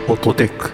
フォトテック。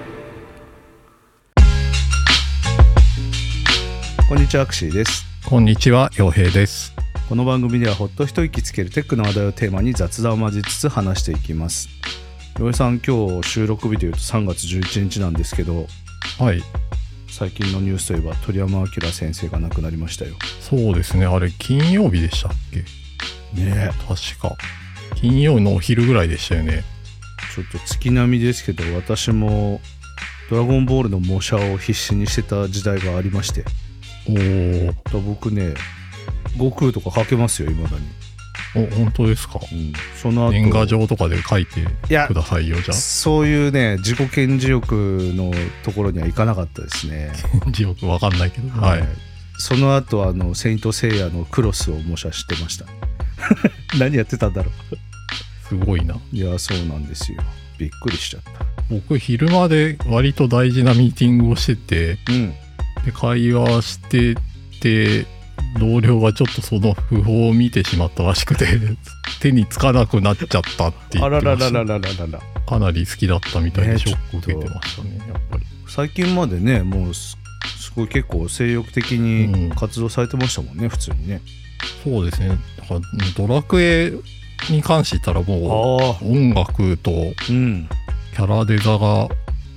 こんにちは、アクシーです。 こんにちは、陽平です。 この番組ではほっと一息つけるテックの話題をテーマに雑談を交えつつ話していきます。陽平さん、今日収録日でいうと3月11日なんですけど、 はい。 最近のニュースといえば鳥山明先生が亡くなりましたよ。 そうですね、あれ金曜日でしたっけね。 確か金曜のお昼ぐらいでしたよね。 ちょっと月並みですけど、私もドラゴンボールの模写を必死にしてた時代がありまして。僕ね、悟空とか描けますよ、未だに。 本当ですか。 その後年賀状とかで書いてくださいよ。じゃあそういうね、自己顕示欲のところにはいかなかったですね。 顕示欲わかんないけど、はい。 その後セイントセイヤのクロスを模写してました。何やってたんだろう。 すごいな。 いや、そうなんですよ。びっくりしちゃった。 僕昼間で割と大事なミーティングをしてて、で会話してて、同僚がちょっとその訃報を見てしまったらしくて手につかなくなっちゃったって言ってました。かなり好きだったみたいでショック受けてましたね。やっぱり最近までね、もうすごい結構精力的に活動されてましたもんね、普通にね。 そうですね。だからドラクエに関して言ったらもう音楽とキャラデザが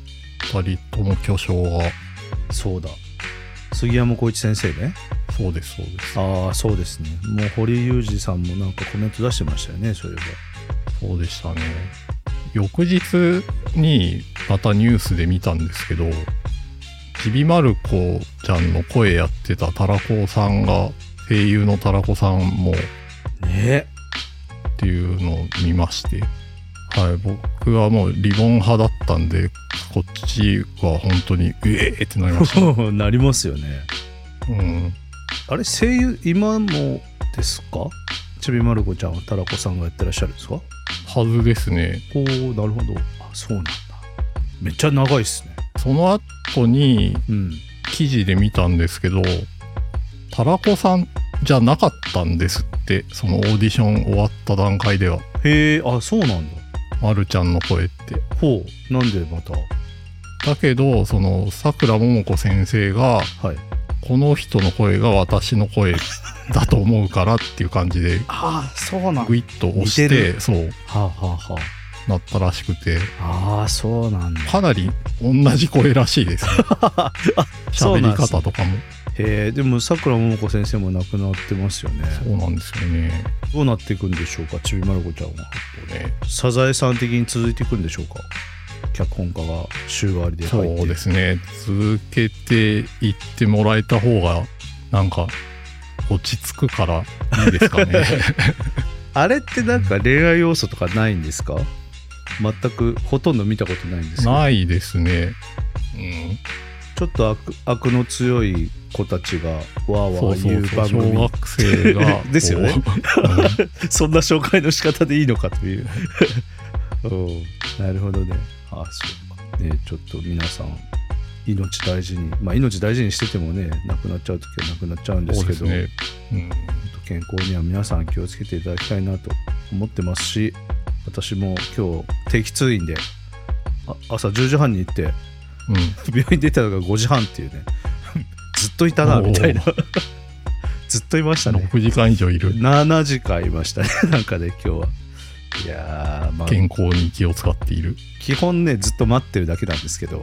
2人とも巨匠が、そうだ、 杉山浩一先生ね。 そうですそうです。 そうですね。もう堀裕二さんもなんかコメント出してましたよね、そういえば。そうでしたね。翌日にまたニュースで見たんですけど、ちびまる子ちゃんの声やってたたらこさんが、声優のたらこさんもねっていうのを見まして、はい、僕はもうリボン派だったんで、こっちは本当にってなりました、ね、 なりますよね。あれ、声優今もですか？ちびまる子ちゃんはたらこさんがやってらっしゃるんですか？ はずですね。 なるほど。そうなんだ。めっちゃ長いっすね。 その後に記事で見たんですけど、たらこさんじゃなかったんですって、そのオーディション終わった段階では。 へえ、そうなんだ。 まるちゃんの声って。 なんでまた。 だけどそのさくらももこ先生が、この人の声が私の声だと思うからっていう感じでそうなんグイッと押してそうなったらしくて、 そうなんだ。 かなり同じ声らしいですね。喋り方とかも。 でもさくらももこ先生も亡くなってますよね。 そうなんですよね。 どうなっていくんでしょうか、ちびまる子ちゃんは。サザエさん的に続いていくんでしょうか、脚本家が週替わりで入って。 そうですね、続けていってもらえた方がなんか落ち着くからいいですかね。 あれってなんか恋愛要素とかないんですか？全くほとんど見たことないんですけど。 ないですね。 ちょっと悪の強い子たちがわーわー言う番組。 小学生がですよね。そんな紹介の仕方でいいのかという。なるほどね。そうかね。ちょっと皆さん命大事に、命大事にしててもね、亡くなっちゃう時は亡くなっちゃうんですけど、健康には皆さん気をつけていただきたいなと思ってますし、私も今日定期通院で朝10時半に行って、病院出たのが5時半っていうね。ずっといたなみたいな。ずっといましたね。 6時間以上いる。 7時間いましたね。なんかね、今日は。いやー、 健康に気を使っている。 基本ね、ずっと待ってるだけなんですけど、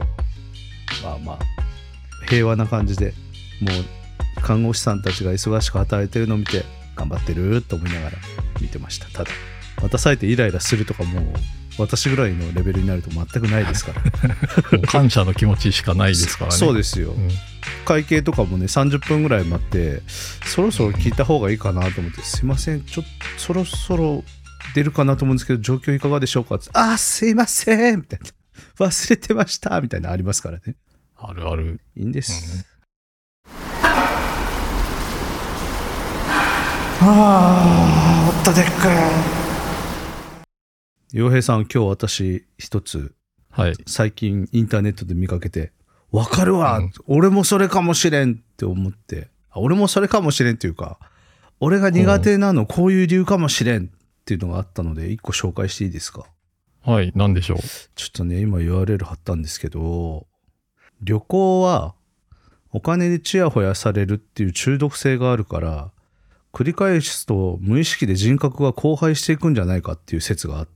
平和な感じで、もう看護師さんたちが忙しく働いてるのを見て、頑張ってると思いながら見てました。ただ渡されてイライラするとか、もう私ぐらいのレベルになると全くないですから感謝の気持ちしかないですからね。 そうですよ、会計とかもね30分ぐらい待って、そろそろ聞いた方がいいかなと思って、すいません、ちょっとそろそろ出るかなと思うんですけど、状況いかがでしょうかって、すいませんみたいな、忘れてましたみたいなありますからね。 あるある。 いいんです、ホットテック。陽平さん、今日私一つ、最近インターネットで見かけて、わかるわ、俺もそれかもしれんって思って、俺もそれかもしれんっていうか、俺が苦手なのこういう理由かもしれんっていうのがあったので、一個紹介していいですか？ はい、なんでしょう。 ちょっとね、今 URL 貼ったんですけど、旅行はお金でチヤホヤされるっていう中毒性があるから、繰り返すと無意識で人格が荒廃していくんじゃないかっていう説があって。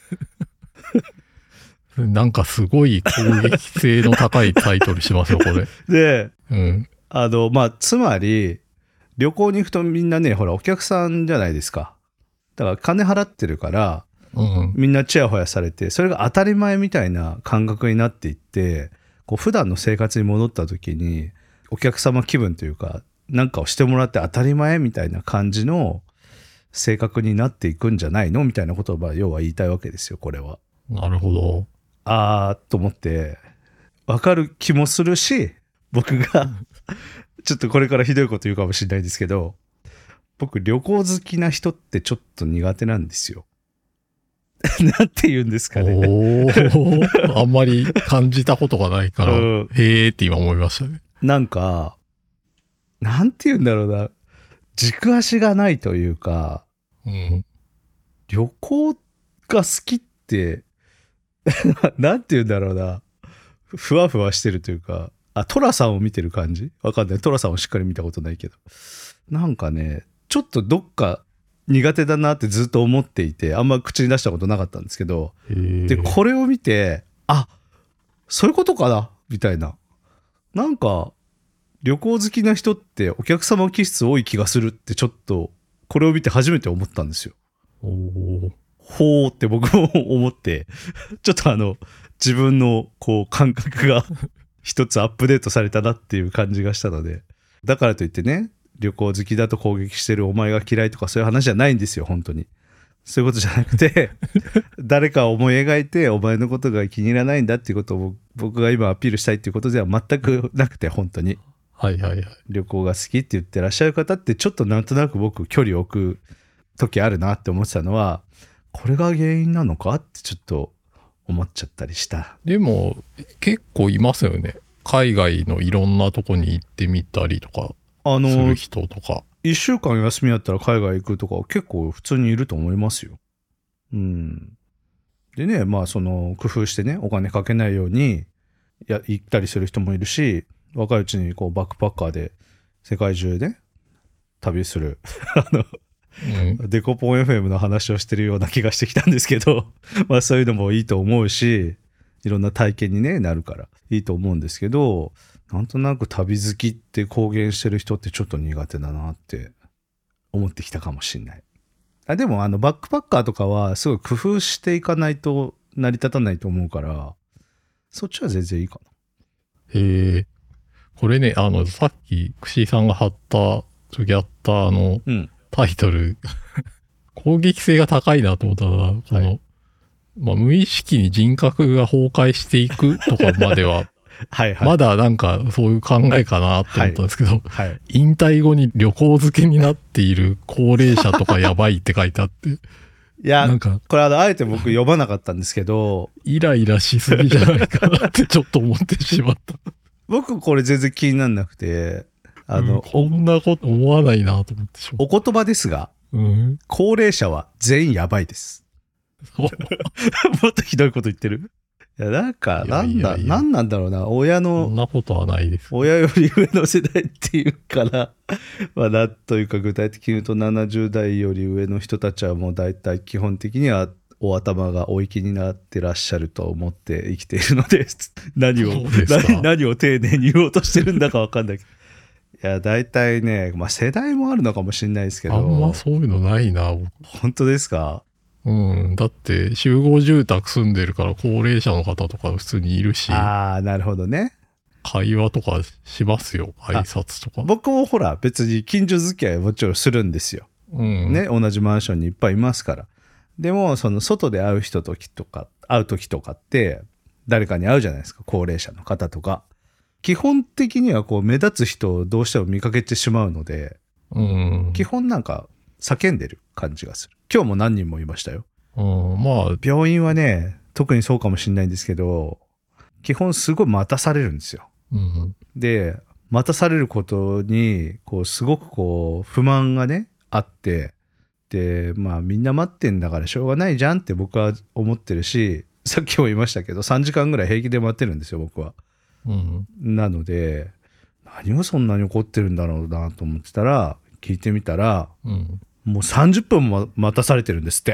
なんかすごい攻撃性の高いタイトルしますよ、これ。 で、 うん。 つまり、旅行に行くとみんなね、ほら、お客さんじゃないですか。だから金払ってるから、 うん、 みんなチヤホヤされて、それが当たり前みたいな感覚になっていって、こう普段の生活に戻った時に、お客様気分というか、なんかをしてもらって当たり前みたいな感じの性格になっていくんじゃないのみたいなことを要は言いたいわけですよ、これは。 なるほど。 と思って、わかる気もするし、僕が、ちょっとこれからひどいこと言うかもしれないですけど、僕旅行好きな人ってちょっと苦手なんですよ。なんて言うんですかね。 あんまり感じたことがないから、へーって今思いましたね。 なんか、なんて言うんだろうな。軸足がないというか、 うん、 旅行が好きって、なんて言うんだろうな。ふわふわしてるというか、トラさんを見てる感じわかんない。トラさんをしっかり見たことないけど。なんかね、ちょっとどっか苦手だなってずっと思っていて、あんま口に出したことなかったんですけど、で、これを見て、そういうことかなみたいな。なんか、旅行好きな人ってお客様気質多い気がするってちょっと、これを見て初めて思ったんですよ。ほーって僕も思って、ちょっと自分のこう感覚が一つアップデートされたなっていう感じがしたので、だからといってね、旅行好きだと攻撃してるお前が嫌いとかそういう話じゃないんですよ、本当に。そういうことじゃなくて、誰かを思い描いてお前のことが気に入らないんだっていうことを僕が今アピールしたいっていうことでは全くなくて、本当に。 はいはいはい。 旅行が好きって言ってらっしゃる方ってちょっとなんとなく僕距離を置く時あるなって思ってたのは、これが原因なのかってちょっと思っちゃったりした。 でも結構いますよね。海外のいろんなとこに行ってみたりとかする人とか。 1週間休みあったら海外行くとか結構普通にいると思いますよ。うん。でね、工夫してね、お金かけないように行ったりする人もいるし、若いうちにこうバックパッカーで世界中で旅するデコポン FM の話をしてるような気がしてきたんですけどそういうのもいいと思うし、いろんな体験に、ね、なるからいいと思うんですけど、なんとなく旅好きって公言してる人ってちょっと苦手だなって思ってきたかもしれない。でもバックパッカーとかはすごい工夫していかないと成り立たないと思うから、そっちは全然いいかな。 へえ。これね、さっき、串井さんが貼った時あったタイトル、攻撃性が高いなと思ったのは、無意識に人格が崩壊していくとかまでは、はいはい、まだなんかそういう考えかなと思ったんですけど、はいはい、引退後に旅行漬けになっている高齢者とかやばいって書いてあって。 いや、なんかこれあえて僕読まなかったんですけど、 イライラしすぎじゃないかなってちょっと思ってしまった。 僕これ全然気にならなくて、 こんなこと思わないなと思ってしまった。 お言葉ですが、高齢者は全員やばいです。もっとひどいこと言ってる？いや、なんか、なんなんだろうな、親の、 そんなことはないです。 親より上の世代っていうかな。なんというか具体的に言うと70代より上の人たちはもう大体基本的にはお頭がお生きになってらっしゃると思って生きているので、何を丁寧に言おうとしてるんだかわかんないけど。いや、大体ね、世代もあるのかもしれないですけど。 あんまそういうのないな。 本当ですか？ だって集合住宅住んでるから高齢者の方とか普通にいるし。 なるほどね。 会話とかしますよ。挨拶とか。 僕もほら別に近所付き合いはもちろんするんですよ。ね、同じマンションにいっぱいいますから。でもその外で会う時とかって誰かに会うじゃないですか、高齢者の方とか。基本的にはこう目立つ人をどうしても見かけてしまうので、基本なんか叫んでる感じがする。今日も何人もいましたよ。病院はね、特にそうかもしれないんですけど、基本すごい待たされるんですよ。で、待たされることに、すごく不満がね、あって、 でまあみんな待ってんだからしょうがないじゃんって僕は思ってるし、さっきも言いましたけど3時間ぐらい平気で待ってるんですよ僕は。なので何をそんなに怒ってるんだろうなと思ってたら、聞いてみたら、もう30分も待たされてるんですって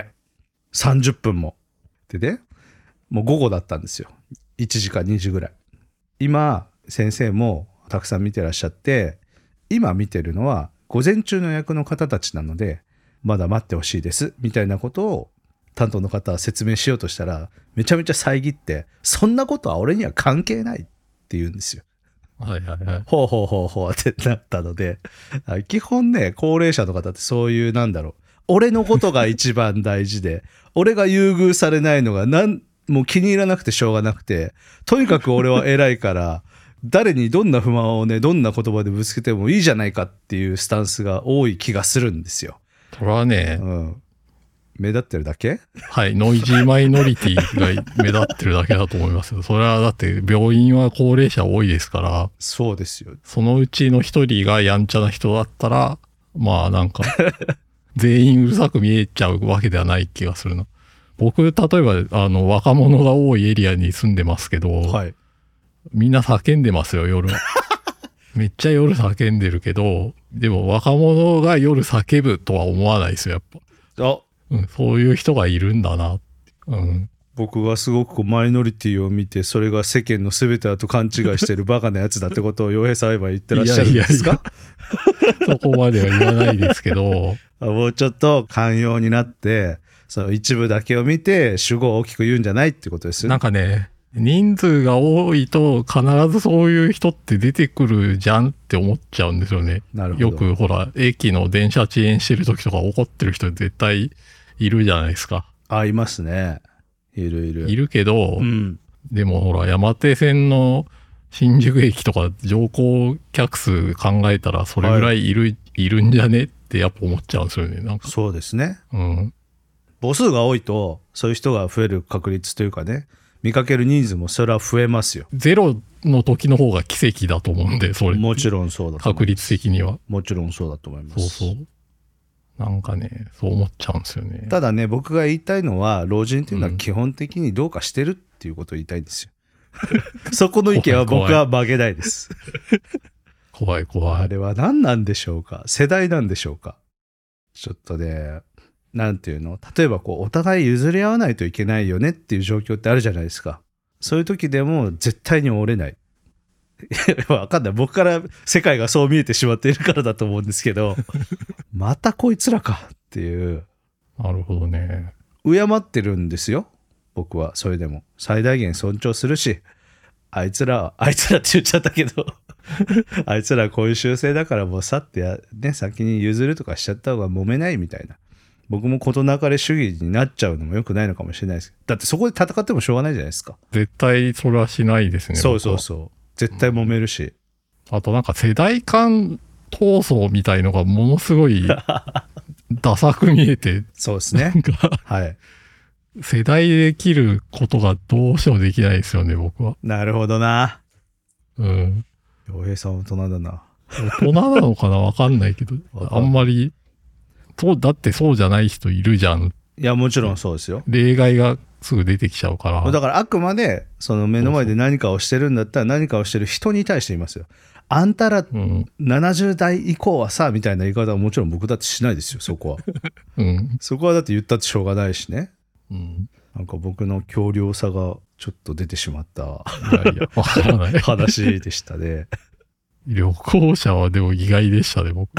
。30分も。でね、もう午後だったんですよ。1時か2時ぐらい。今先生もたくさん見てらっしゃって、今見てるのは午前中の役の方たちなのでまだ待ってほしいですみたいなことを担当の方は説明しようとしたら、めちゃめちゃ遮って、そんなことは俺には関係ないって言うんですよ。 はいはいはい。 ほうほうほうほうってなったので、基本ね、高齢者の方ってそういう俺のことが一番大事で、俺が優遇されないのがもう気に入らなくてしょうがなくて、とにかく俺は偉いから、誰にどんな不満をね、どんな言葉でぶつけてもいいじゃないかっていうスタンスが多い気がするんですよ。 それはね、 目立ってるだけ？ はい、ノイジーマイノリティが目立ってるだけだと思いますよ。それはだって病院は高齢者多いですから。 そうですよ。 そのうちの一人がやんちゃな人だったら、まあなんか、全員うるさく見えちゃうわけではない気がするな。僕、例えば、若者が多いエリアに住んでますけど、はい、みんな叫んでますよ、夜。めっちゃ夜叫んでるけど、でも若者が夜叫ぶとは思わないですよ、やっぱ。そういう人がいるんだな。 僕がすごくマイノリティを見て、それが世間の全てだと勘違いしてるバカなやつだってことを洋平さんは言ってらっしゃるんですか？ そこまでは言わないですけど。 もうちょっと寛容になって、その一部だけを見て主語を大きく言うんじゃないってことですよ。 なんかね、人数が多いと必ずそういう人って出てくるじゃんって思っちゃうんですよね。 なるほど。 よくほら、駅の電車遅延してる時とか怒ってる人絶対いるじゃないですか。 いますね。いるけど、でもほら、山手線の新宿駅とか乗降客数考えたらそれぐらいいるんじゃねってやっぱ思っちゃうんですよね。なんかそうですね。母数が多いとそういう人が増える確率というかね、見かける人数もそれは増えますよ。 ゼロの時の方が奇跡だと思うんで、それ。 もちろんそうだと思います。 確率的には。 もちろんそうだと思います。 そう。なんかね、そう思っちゃうんですよね。 ただね、僕が言いたいのは、老人っていうのは基本的にどうかしてるっていうことを言いたいんですよ。そこの意見は僕は曲げないです。 怖い。 あれは何なんでしょうか？世代なんでしょうか？ちょっとね、なんていうの？例えばお互い譲り合わないといけないよねっていう状況ってあるじゃないですか。そういう時でも絶対に折れない。わかんない。僕から世界がそう見えてしまっているからだと思うんですけど、またこいつらかっていう。 なるほどね。 敬ってるんですよ。僕はそれでも最大限尊重するし、あいつらって言っちゃったけどあいつらこういう習性だからもうさって先に譲るとかしちゃった方が揉めないみたいな。僕も事なかれ主義になっちゃうのも良くないのかもしれないです。だってそこで戦ってもしょうがないじゃないですか。 絶対それはしないですね。 そう。絶対揉めるし。 あとなんか世代間闘争みたいのがものすごいダサく見えて。 そうですね。はい。 世代で切ることがどうしてもできないですよね、僕は。 なるほどな。 洋平さん大人だな。 大人なのかなわかんないけど、あんまり、だってそうじゃない人いるじゃん。 いや、もちろんそうですよ。 例外がすぐ出てきちゃうから。 だからあくまで、その目の前で何かをしてるんだったら何かをしてる人に対して言いますよ。あんたら70代以降はさ、みたいな言い方はもちろん僕だってしないですよ、そこは。そこはだって言ったってしょうがないしね。なんか僕の強量さがちょっと出てしまったわからない話でしたね。 旅行者はでも意外でしたね、僕。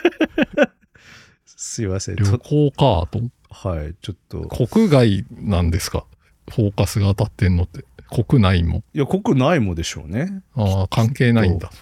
すいません。 旅行かと。 はい、ちょっと。 国外なんですか？フォーカスが当たってんのって。国内も。 いや、国内もでしょうね。 ああ、関係ないんだ。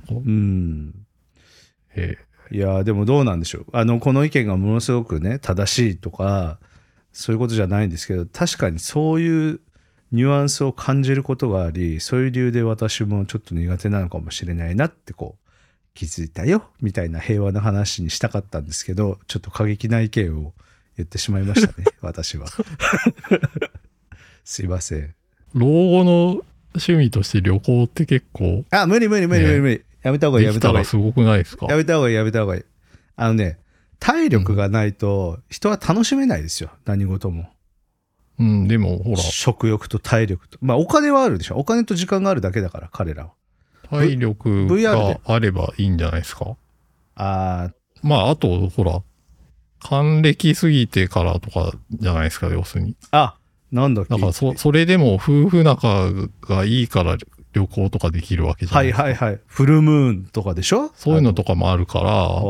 いや、でもどうなんでしょう。この意見がものすごくね、正しいとか、そういうことじゃないんですけど、確かにそういうニュアンスを感じることがあり、そういう理由で私もちょっと苦手なのかもしれないなって気づいたよみたいな平和な話にしたかったんですけど、ちょっと過激な意見を言ってしまいましたね私は。すいません。 老後の趣味として旅行って結構無理やめた方がいい。 できたらすごくないですか？ やめた方がいい。 体力がないと人は楽しめないですよ、何事も。 うん、でもほら。 食欲と体力と。まあお金はあるでしょ。お金と時間があるだけだから、彼らは。 体力があればいいんじゃないですか。 あと、ほら、還暦過ぎてからとかじゃないですか、要するに。 なんだっけ。 だからそれでも夫婦仲がいいから旅行とかできるわけじゃないですか。 はい。フルムーンとかでしょ。 そういうのとかもあるから、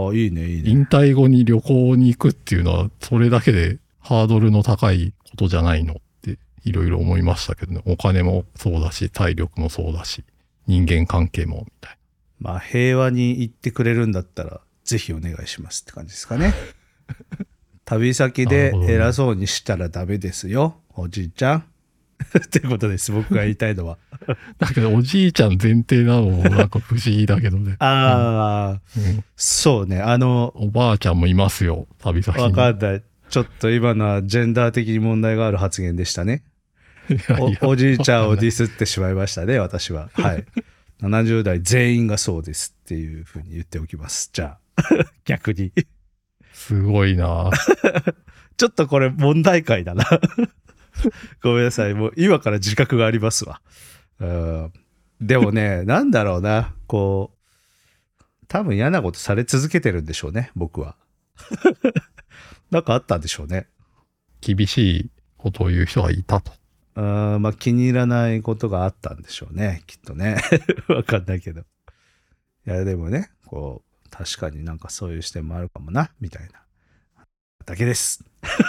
いいね。 引退後に旅行に行くっていうのは、それだけでハードルの高いことじゃないのっていろいろ思いましたけどね。お金もそうだし、体力もそうだし、人間関係もみたいな。 まあ平和に行ってくれるんだったら、ぜひお願いしますって感じですかね。旅先で偉そうにしたらダメですよ、おじいちゃん。ってことです、僕が言いたいのは。 だけどおじいちゃん前提なのもなんか不思議だけどね。 そうね、 おばあちゃんもいますよ、旅先に。 わかんない。ちょっと今のはジェンダー的に問題がある発言でしたね。おじいちゃんをディスってしまいましたね、私は。はい。70代全員がそうですっていうふうに言っておきます。じゃあ、逆に。 すごいな。 ちょっとこれ問題回だな。ごめんなさい。もう今から自覚がありますわ。でもね、なんだろうな。多分嫌なことされ続けてるんでしょうね、僕は。なんかあったんでしょうね。 厳しいことを言う人がいたと。 まあ気に入らないことがあったんでしょうね、きっとね。わかんないけど。いや、でもね、確かになんかそういう視点もあるかもな、みたいな。だけです。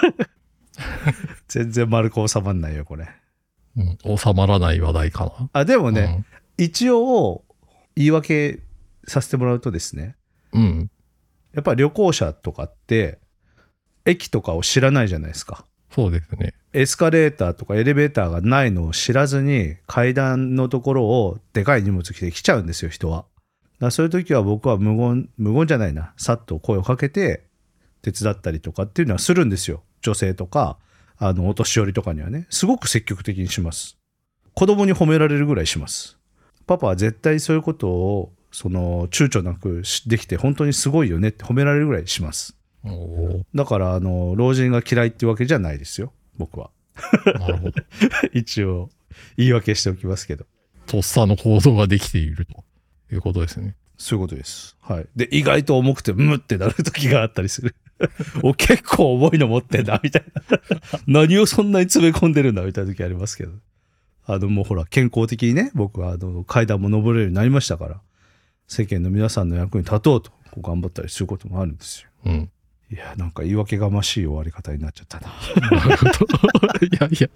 全然丸く収まんないよ、これ。 収まらない話題かな。 でもね、一応、言い訳させてもらうとですね。やっぱり旅行者とかって、駅とかを知らないじゃないですか。 そうですね。 エスカレーターとかエレベーターがないのを知らずに、階段のところをでかい荷物着て来ちゃうんですよ、人は。そういう時は僕は無言じゃないな。さっと声をかけて、手伝ったりとかっていうのはするんですよ。女性とか、お年寄りとかにはね。すごく積極的にします。子供に褒められるぐらいします。パパは絶対そういうことを、躊躇なくできて本当にすごいよねって褒められるぐらいします。だから、老人が嫌いってわけじゃないですよ。僕は。 なるほど。 一応、言い訳しておきますけど。 とっさの行動ができているということですね。 そういうことです。はい。で、意外と重くて、ムってなる時があったりする。結構重いの持ってんだ、みたいな。何をそんなに詰め込んでるんだ、みたいな時ありますけど。もうほら、健康的にね、僕は階段も登れるようになりましたから、世間の皆さんの役に立とうと、頑張ったりすることもあるんですよ。いや、なんか言い訳がましい終わり方になっちゃったな。 なるほど。いや。 今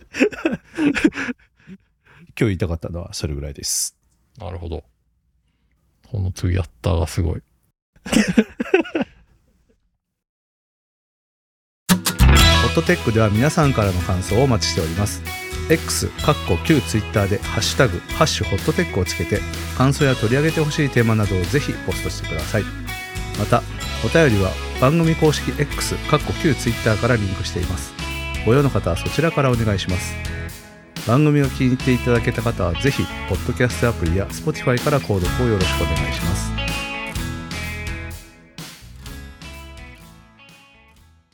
日言いたかったのはそれぐらいです。 なるほど。このツイッターがすごい。 ホットテックでは皆さんからの感想をお待ちしております。X、旧ツイッターでハッシュタグ、ハッシュホットテックをつけて、感想や取り上げてほしいテーマなどをぜひポストしてください。また、お便りは番組公式 X、旧ツイッターからリンクしています。ご用の方はそちらからお願いします。番組を気に入っていただけた方はぜひ、ポッドキャストアプリや Spotify から購読をよろしくお願いします。